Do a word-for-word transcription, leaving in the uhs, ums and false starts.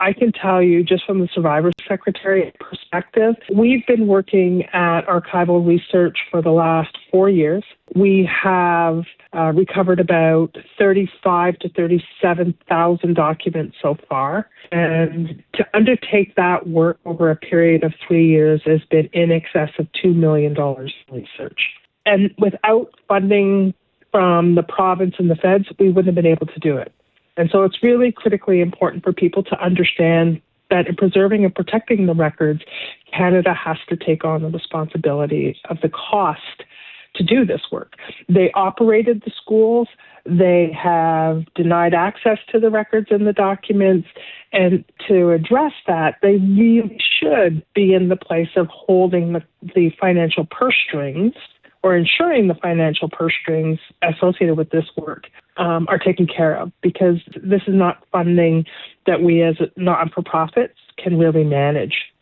I can tell you just from the Survivor Secretariat perspective, we've been working at archival research for the last four years. We have uh, recovered about thirty-five to thirty-seven thousand documents so far. And to undertake that work over a period of three years has been in excess of two million dollars in research. And without funding from the province and the feds, we wouldn't have been able to do it. And so it's really critically important for people to understand that in preserving and protecting the records, Canada has to take on the responsibility of the cost to do this work. They operated the schools. They have denied access to the records and the documents. And to address that, they really should be in the place of holding the, the financial purse strings or ensuring the financial purse strings associated with this work um, are taken care of, because this is not funding that we as not-for-profits can really manage.